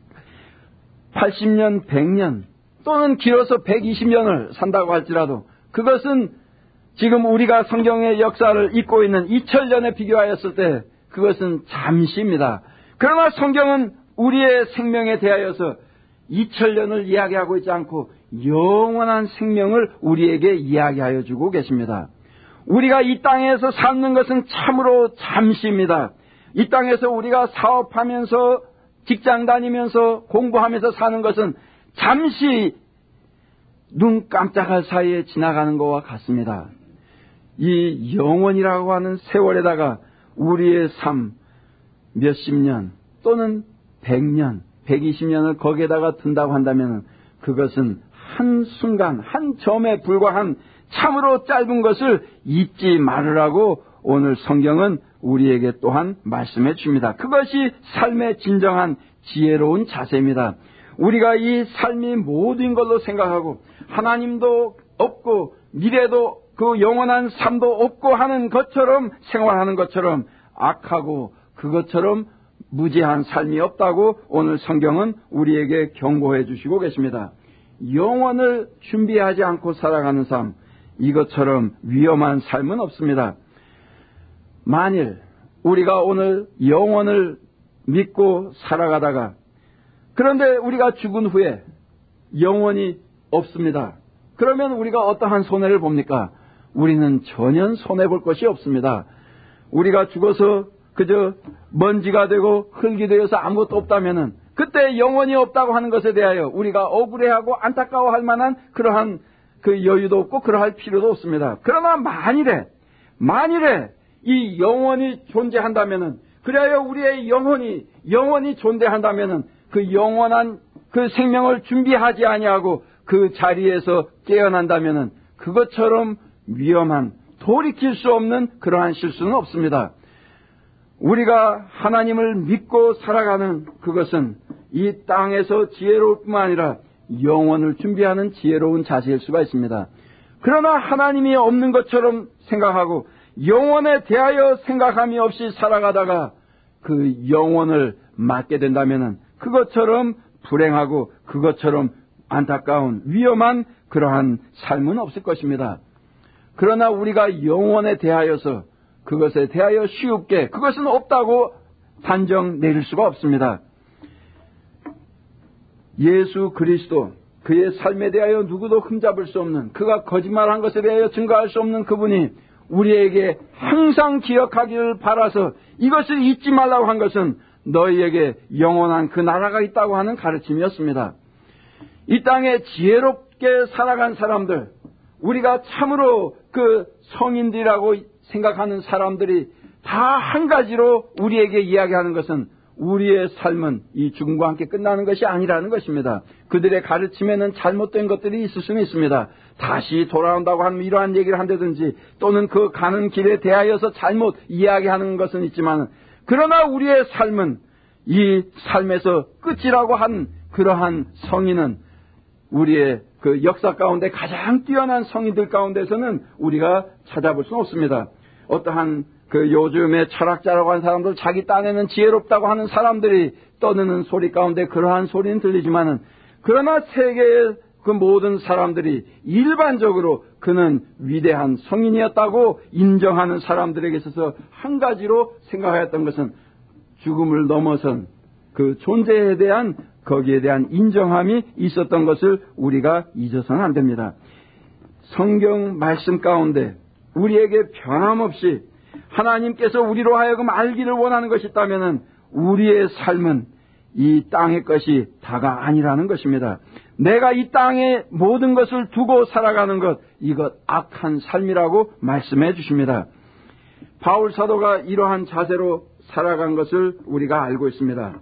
팔십 년, 백 년 또는 길어서 백이십 년을 산다고 할지라도 그것은 지금 우리가 성경의 역사를 읽고 있는 이천 년에 비교하였을 때 그것은 잠시입니다. 그러나 성경은 우리의 생명에 대하여서 이천 년을 이야기하고 있지 않고 영원한 생명을 우리에게 이야기하여 주고 계십니다. 우리가 이 땅에서 사는 것은 참으로 잠시입니다. 이 땅에서 우리가 사업하면서 직장 다니면서 공부하면서 사는 것은 잠시 눈 깜짝할 사이에 지나가는 것과 같습니다. 이 영원이라고 하는 세월에다가 우리의 삶 몇십 년 또는 백 년, 백이십 년을 거기에다가 든다고 한다면 그것은 한순간 한 점에 불과한 참으로 짧은 것을 잊지 말으라고 오늘 성경은 우리에게 또한 말씀해 줍니다. 그것이 삶의 진정한 지혜로운 자세입니다. 우리가 이 삶이 모든 걸로 생각하고 하나님도 없고 미래도 그 영원한 삶도 없고 하는 것처럼 생활하는 것처럼 악하고 그것처럼 무지한 삶이 없다고 오늘 성경은 우리에게 경고해 주시고 계십니다. 영원을 준비하지 않고 살아가는 삶, 이것처럼 위험한 삶은 없습니다. 만일 우리가 오늘 영원을 믿고 살아가다가 그런데 우리가 죽은 후에 영원이 없습니다. 그러면 우리가 어떠한 손해를 봅니까? 우리는 전혀 손해볼 것이 없습니다. 우리가 죽어서 그저 먼지가 되고 흙이 되어서 아무것도 없다면은 그때 영원이 없다고 하는 것에 대하여 우리가 억울해하고 안타까워할 만한 그러한 그 여유도 없고 그러할 필요도 없습니다. 그러나 만일에 만일에 이 영혼이 존재한다면은 그래야 우리의 영혼이 영혼이 존재한다면은 그 영원한 그 생명을 준비하지 아니하고 그 자리에서 깨어난다면은 그것처럼 위험한 돌이킬 수 없는 그러한 실수는 없습니다. 우리가 하나님을 믿고 살아가는 그것은 이 땅에서 지혜로울 뿐만 아니라 영원을 준비하는 지혜로운 자세일 수가 있습니다. 그러나 하나님이 없는 것처럼 생각하고 영원에 대하여 생각함이 없이 살아가다가 그 영원을 맞게 된다면 그것처럼 불행하고 그것처럼 안타까운 위험한 그러한 삶은 없을 것입니다. 그러나 우리가 영원에 대하여서 그것에 대하여 쉽게 그것은 없다고 단정 내릴 수가 없습니다. 예수 그리스도 그의 삶에 대하여 누구도 흠잡을 수 없는 그가 거짓말한 것에 대하여 증거할 수 없는 그분이 우리에게 항상 기억하기를 바라서 이것을 잊지 말라고 한 것은 너희에게 영원한 그 나라가 있다고 하는 가르침이었습니다. 이 땅에 지혜롭게 살아간 사람들 우리가 참으로 그 성인들이라고 생각하는 사람들이 다 한 가지로 우리에게 이야기하는 것은 우리의 삶은 이 죽음과 함께 끝나는 것이 아니라는 것입니다. 그들의 가르침에는 잘못된 것들이 있을 수는 있습니다. 다시 돌아온다고 하는 이러한 얘기를 한다든지 또는 그 가는 길에 대하여서 잘못 이야기하는 것은 있지만, 그러나 우리의 삶은 이 삶에서 끝이라고 한 그러한 성인은 우리의 그 역사 가운데 가장 뛰어난 성인들 가운데서는 우리가 찾아볼 수는 없습니다. 어떠한 그 요즘의 철학자라고 하는 사람들, 자기 딴에는 지혜롭다고 하는 사람들이 떠드는 소리 가운데 그러한 소리는 들리지만은, 그러나 세계의 그 모든 사람들이 일반적으로 그는 위대한 성인이었다고 인정하는 사람들에게 있어서 한 가지로 생각하였던 것은 죽음을 넘어선 그 존재에 대한, 거기에 대한 인정함이 있었던 것을 우리가 잊어서는 안 됩니다. 성경 말씀 가운데 우리에게 변함없이 하나님께서 우리로 하여금 알기를 원하는 것이 있다면 우리의 삶은 이 땅의 것이 다가 아니라는 것입니다. 내가 이 땅의 모든 것을 두고 살아가는 것, 이것 악한 삶이라고 말씀해 주십니다. 바울 사도가 이러한 자세로 살아간 것을 우리가 알고 있습니다.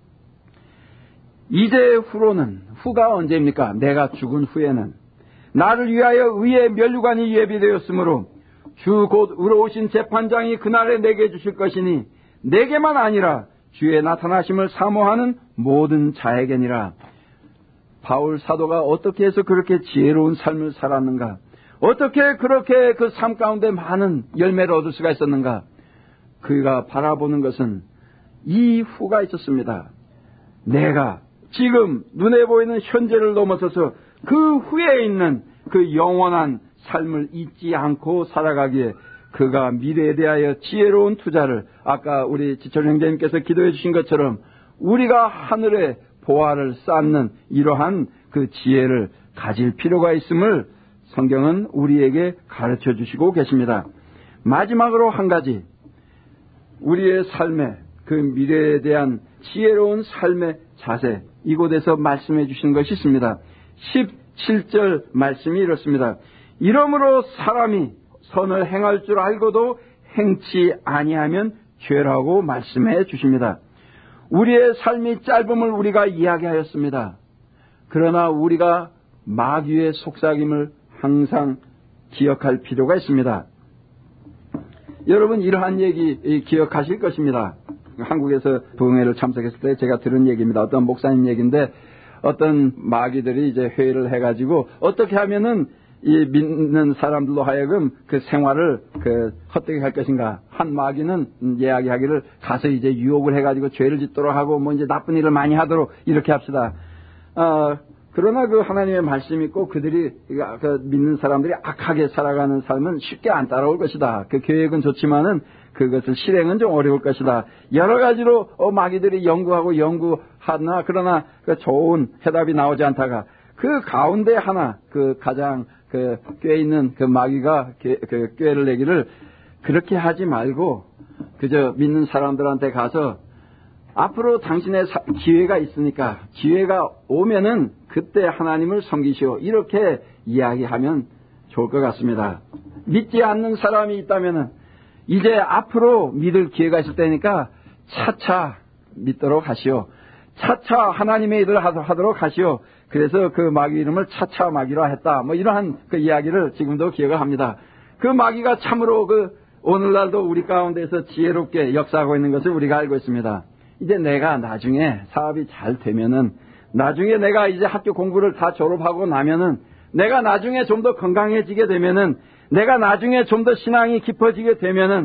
이제 후로는, 후가 언제입니까? 내가 죽은 후에는 나를 위하여 의의 면류관이 예비되었으므로 주 곧 의로우신 재판장이 그날에 내게 주실 것이니 내게만 아니라 주의 나타나심을 사모하는 모든 자에게니라. 바울 사도가 어떻게 해서 그렇게 지혜로운 삶을 살았는가? 어떻게 그렇게 그 삶 가운데 많은 열매를 얻을 수가 있었는가? 그가 바라보는 것은 이 후가 있었습니다. 내가 지금 눈에 보이는 현재를 넘어서서 그 후에 있는 그 영원한 삶을 잊지 않고 살아가기에 그가 미래에 대하여 지혜로운 투자를, 아까 우리 지철 형제님께서 기도해 주신 것처럼 우리가 하늘에 보화를 쌓는 이러한 그 지혜를 가질 필요가 있음을 성경은 우리에게 가르쳐 주시고 계십니다. 마지막으로 한 가지, 우리의 삶의 그 미래에 대한 지혜로운 삶의 자세, 이곳에서 말씀해 주신 것이 있습니다. 십칠 절 말씀이 이렇습니다. 이러므로 사람이 선을 행할 줄 알고도 행치 아니하면 죄라고 말씀해 주십니다. 우리의 삶이 짧음을 우리가 이야기하였습니다. 그러나 우리가 마귀의 속삭임을 항상 기억할 필요가 있습니다. 여러분, 이러한 얘기 기억하실 것입니다. 한국에서 부흥회를 참석했을 때 제가 들은 얘기입니다. 어떤 목사님 얘기인데, 어떤 마귀들이 이제 회의를 해가지고 어떻게 하면은 이 믿는 사람들로 하여금 그 생활을 그 헛되게 할 것인가. 한 마귀는 이야기하기를 가서 이제 유혹을 해가지고 죄를 짓도록 하고 뭐 이제 나쁜 일을 많이 하도록 이렇게 합시다. 어, 그러나 그 하나님의 말씀이 있고 그들이 그 믿는 사람들이 악하게 살아가는 삶은 쉽게 안 따라올 것이다. 그 계획은 좋지만은 그것을 실행은 좀 어려울 것이다. 여러 가지로 어, 마귀들이 연구하고 연구하나 그러나 그 좋은 해답이 나오지 않다가 그 가운데 하나 그 가장 그 꽤 있는 그 마귀가 게, 그 꾀를 내기를 그렇게 하지 말고 그저 믿는 사람들한테 가서 앞으로 당신의 사, 기회가 있으니까 기회가 오면은 그때 하나님을 섬기시오, 이렇게 이야기하면 좋을 것 같습니다. 믿지 않는 사람이 있다면은 이제 앞으로 믿을 기회가 있을 때니까 차차 믿도록 하시오. 차차 하나님의 일을 하도록 하시오. 그래서 그 마귀 이름을 차차 마귀라 했다. 뭐 이러한 그 이야기를 지금도 기억을 합니다. 그 마귀가 참으로 그 오늘날도 우리 가운데서 지혜롭게 역사하고 있는 것을 우리가 알고 있습니다. 이제 내가 나중에 사업이 잘 되면은, 나중에 내가 이제 학교 공부를 다 졸업하고 나면은, 내가 나중에 좀 더 건강해지게 되면은, 내가 나중에 좀 더 신앙이 깊어지게 되면은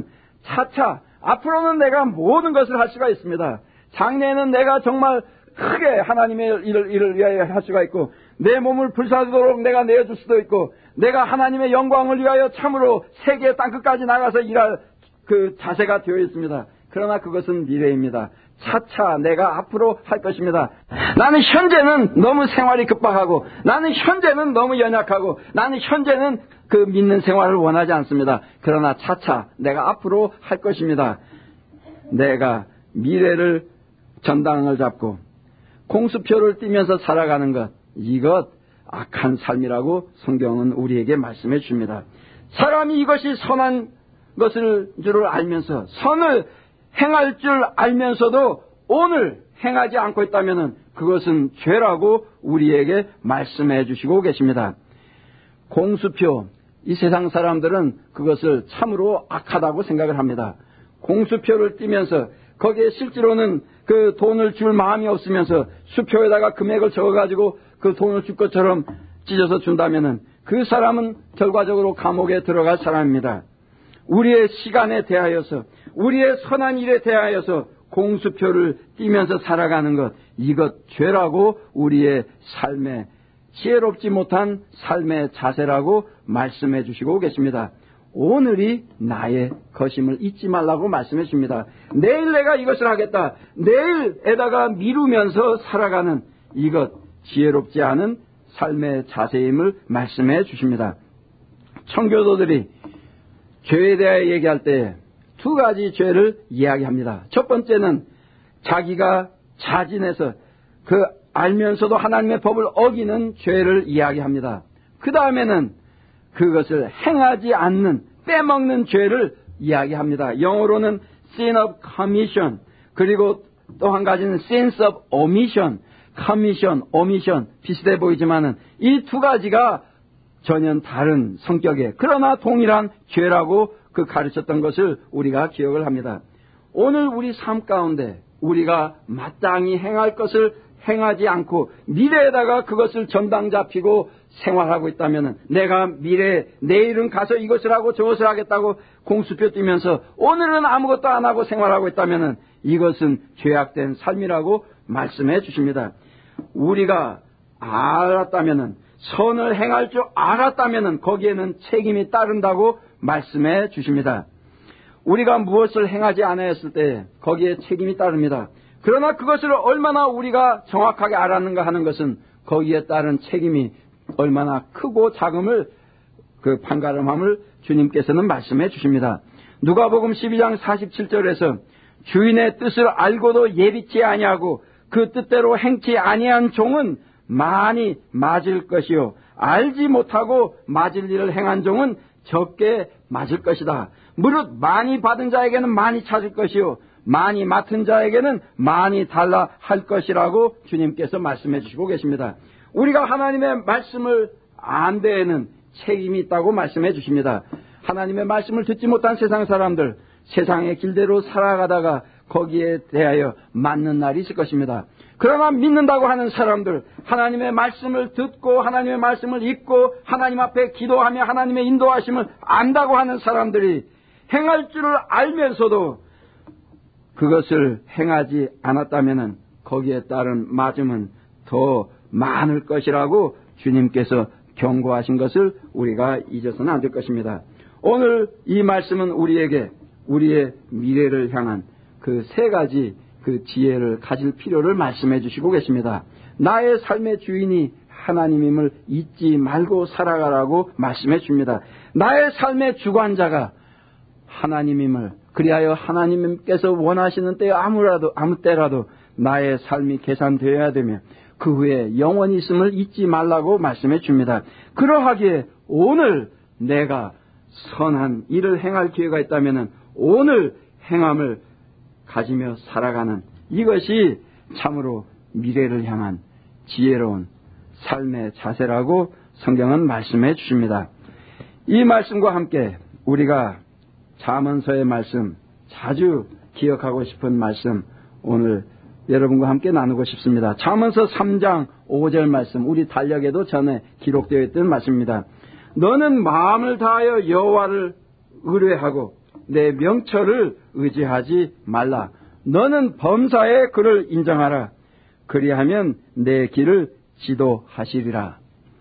차차 앞으로는 내가 모든 것을 할 수가 있습니다. 장래에는 내가 정말 크게 하나님의 일을, 일을 위하여 할 수가 있고, 내 몸을 불사르도록 내가 내어줄 수도 있고, 내가 하나님의 영광을 위하여 참으로 세계 땅끝까지 나가서 일할 그 자세가 되어 있습니다. 그러나 그것은 미래입니다. 차차 내가 앞으로 할 것입니다. 나는 현재는 너무 생활이 급박하고, 나는 현재는 너무 연약하고, 나는 현재는 그 믿는 생활을 원하지 않습니다. 그러나 차차 내가 앞으로 할 것입니다. 내가 미래를 전당을 잡고 공수표를 띄면서 살아가는 것, 이것 악한 삶이라고 성경은 우리에게 말씀해 주십니다. 사람이 이것이 선한 것을 줄을 알면서 선을 행할 줄 알면서도 오늘 행하지 않고 있다면 그것은 죄라고 우리에게 말씀해 주시고 계십니다. 공수표, 이 세상 사람들은 그것을 참으로 악하다고 생각을 합니다. 공수표를 띄면서 거기에 실제로는 그 돈을 줄 마음이 없으면서 수표에다가 금액을 적어가지고 그 돈을 줄 것처럼 찢어서 준다면은 그 사람은 결과적으로 감옥에 들어갈 사람입니다. 우리의 시간에 대하여서, 우리의 선한 일에 대하여서 공수표를 띄면서 살아가는 것, 이것 죄라고 우리의 삶에 지혜롭지 못한 삶의 자세라고 말씀해 주시고 계십니다. 오늘이 나의 것임을 잊지 말라고 말씀해 주십니다. 내일 내가 이것을 하겠다. 내일에다가 미루면서 살아가는 이것 지혜롭지 않은 삶의 자세임을 말씀해 주십니다. 청교도들이 죄에 대해 얘기할 때 두 가지 죄를 이야기합니다. 첫 번째는 자기가 자진해서 그 알면서도 하나님의 법을 어기는 죄를 이야기합니다. 그 다음에는 그것을 행하지 않는 빼먹는 죄를 이야기합니다. 영어로는 sin of commission, 그리고 또 한 가지는 sins of omission. commission, omission 비슷해 보이지만은 이 두 가지가 전혀 다른 성격의 그러나 동일한 죄라고 그 가르쳤던 것을 우리가 기억을 합니다. 오늘 우리 삶 가운데 우리가 마땅히 행할 것을 행하지 않고 미래에다가 그것을 전당 잡히고 생활하고 있다면 내가 미래 내일은 가서 이것을 하고 저것을 하겠다고 공수표 띄면서 오늘은 아무것도 안 하고 생활하고 있다면 이것은 죄악된 삶이라고 말씀해 주십니다. 우리가 알았다면 선을 행할 줄 알았다면 거기에는 책임이 따른다고 말씀해 주십니다. 우리가 무엇을 행하지 않았을 때 거기에 책임이 따릅니다. 그러나 그것을 얼마나 우리가 정확하게 알았는가 하는 것은 거기에 따른 책임이 얼마나 크고 작음을 그 판가름함을 주님께서는 말씀해 주십니다. 누가복음 십이 장 사십칠 절에서 주인의 뜻을 알고도 예비치 아니하고 그 뜻대로 행치 아니한 종은 많이 맞을 것이요 알지 못하고 맞을 일을 행한 종은 적게 맞을 것이다. 무릇 많이 받은 자에게는 많이 찾을 것이요 많이 맡은 자에게는 많이 달라 할 것이라고 주님께서 말씀해 주시고 계십니다. 우리가 하나님의 말씀을 안 데에는 책임이 있다고 말씀해 주십니다. 하나님의 말씀을 듣지 못한 세상 사람들, 세상의 길대로 살아가다가 거기에 대하여 맞는 날이 있을 것입니다. 그러나 믿는다고 하는 사람들, 하나님의 말씀을 듣고 하나님의 말씀을 읽고 하나님 앞에 기도하며 하나님의 인도하심을 안다고 하는 사람들이 행할 줄을 알면서도 그것을 행하지 않았다면 거기에 따른 맞음은 더 많을 것이라고 주님께서 경고하신 것을 우리가 잊어서는 안 될 것입니다. 오늘 이 말씀은 우리에게 우리의 미래를 향한 그 세 가지 그 지혜를 가질 필요를 말씀해 주시고 계십니다. 나의 삶의 주인이 하나님임을 잊지 말고 살아가라고 말씀해 줍니다. 나의 삶의 주관자가 하나님임을, 그리하여 하나님께서 원하시는 때에 아무라도 아무 때라도 나의 삶이 계산되어야 되며 그 후에 영원히 있음을 잊지 말라고 말씀해 줍니다. 그러하기에 오늘 내가 선한 일을 행할 기회가 있다면 오늘 행함을 가지며 살아가는 이것이 참으로 미래를 향한 지혜로운 삶의 자세라고 성경은 말씀해 주십니다. 이 말씀과 함께 우리가 잠언서의 말씀, 자주 기억하고 싶은 말씀 오늘 여러분과 함께 나누고 싶습니다. 잠언서 삼 장 오 절 말씀, 우리 달력에도 전에 기록되어 있던 말씀입니다. 너는 마음을 다하여 여호와를 의뢰하고 내 명철을 의지하지 말라. 너는 범사에 그를 인정하라. 그리하면 내 길을 지도하시리라.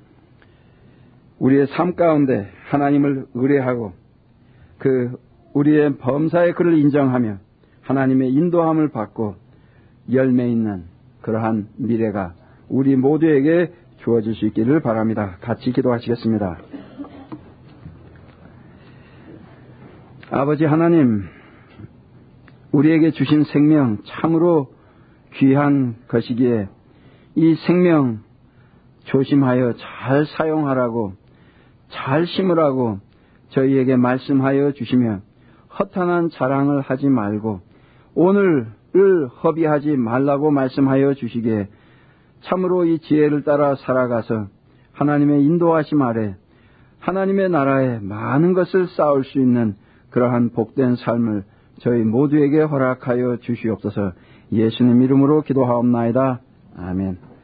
우리의 삶 가운데 하나님을 의뢰하고 그 우리의 범사에 그를 인정하며 하나님의 인도함을 받고 열매 있는 그러한 미래가 우리 모두에게 주어질 수 있기를 바랍니다. 같이 기도하시겠습니다. 아버지 하나님, 우리에게 주신 생명 참으로 귀한 것이기에 이 생명 조심하여 잘 사용하라고, 잘 심으라고 저희에게 말씀하여 주시며 허탄한 자랑을 하지 말고 오늘을 허비하지 말라고 말씀하여 주시기에 참으로 이 지혜를 따라 살아가서 하나님의 인도하심 아래 하나님의 나라에 많은 것을 쌓을 수 있는 그러한 복된 삶을 저희 모두에게 허락하여 주시옵소서. 예수님 이름으로 기도하옵나이다. 아멘.